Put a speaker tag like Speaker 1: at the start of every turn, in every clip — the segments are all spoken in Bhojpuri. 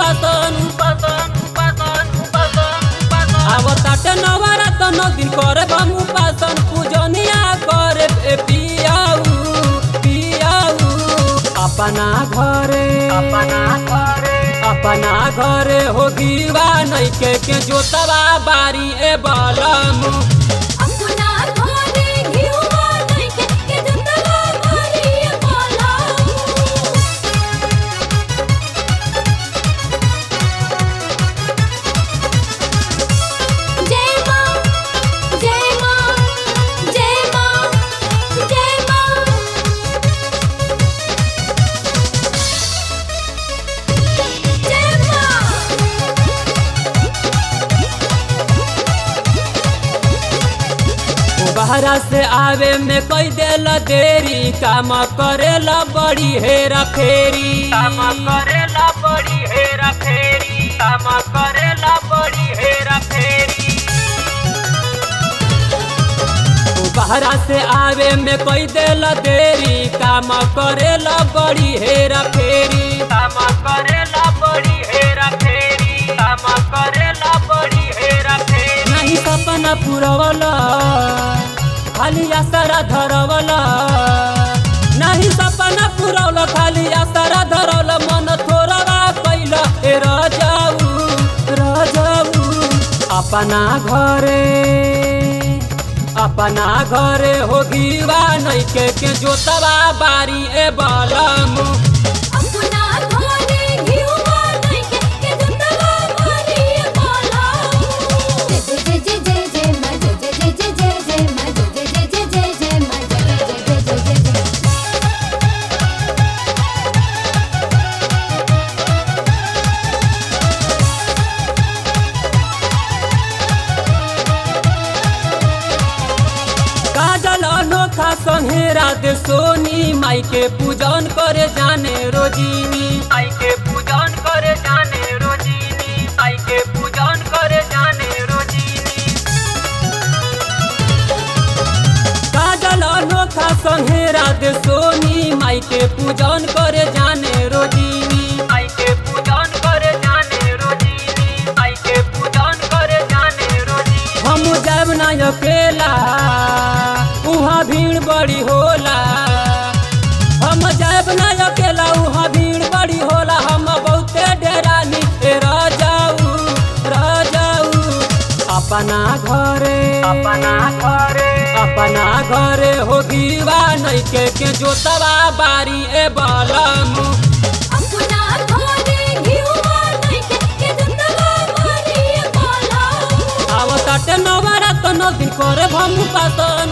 Speaker 1: उपासन आवताटे नवरात 9 दिन करे हम उपासन पूजनिया करे पियाऊ अपना घरे होगीवा नइके के जोतवा बारी ए बलमु बहरा से आवे में कोई देल देरी काम करेला बड़ी हेरा फेरी बहरा से आवे में कोई देल देरी काम करेला बड़ी हेरा फेरी नहीं सपना पुरवला खाली आसरा धरवला नहीं सपना पुरवला खाली आसरा धरवला मन थोड़ा कैला ए राजाऊ अपना घरे होगीवा नइके के जोतवा बारी ए बलमु काजल अनोखा संहेरा दे सोनी माई के पूजन करे जाने रोजिनी काजल अनोखा संहेरा दे सोनी माई के पूजन करे जाने रोजिनी हम जब ना अकेला उहाँ भीड़ बड़ी होला हम जब ना अकेला उहाँ भीड़ बड़ी होला हम बहुते डेरानी ए राजाऊ अपना घरे होगीवा नइके के जोतवा बारी ए बलमु आवताटे नवरात 9 दिन करे हम उपासन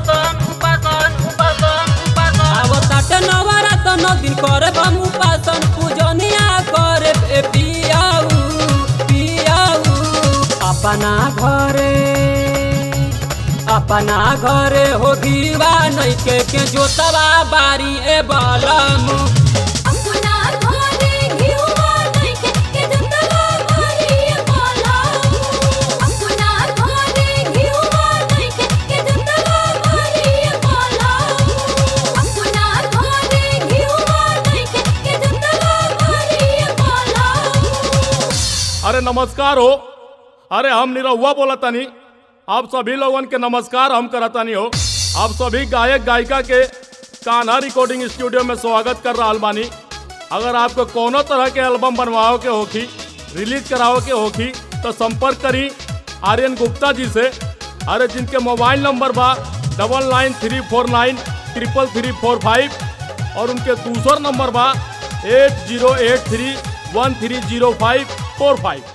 Speaker 1: आवताटे नवरात 9 दिन करे हम उपासन पूजनिया करे पियाऊ अपना घरे होगीवा नइके के जोतवा बारी ए बलमु
Speaker 2: अरे नमस्कार हो। अरे हम निरहुआ बोला तानी। आप सभी लोगन के नमस्कार हम करतानी हो। आप सभी गायक गायिका के कान्हा रिकॉर्डिंग स्टूडियो में स्वागत कर रहा बानी। अगर आपको कोनो तरह के एल्बम बनवाओ के होखी, रिलीज कराओ के होखी तो संपर्क करी आर्यन गुप्ता जी से। अरे जिनके मोबाइल नंबर बा 9934933345 और उनके दूसरा नंबर बा 8083130545।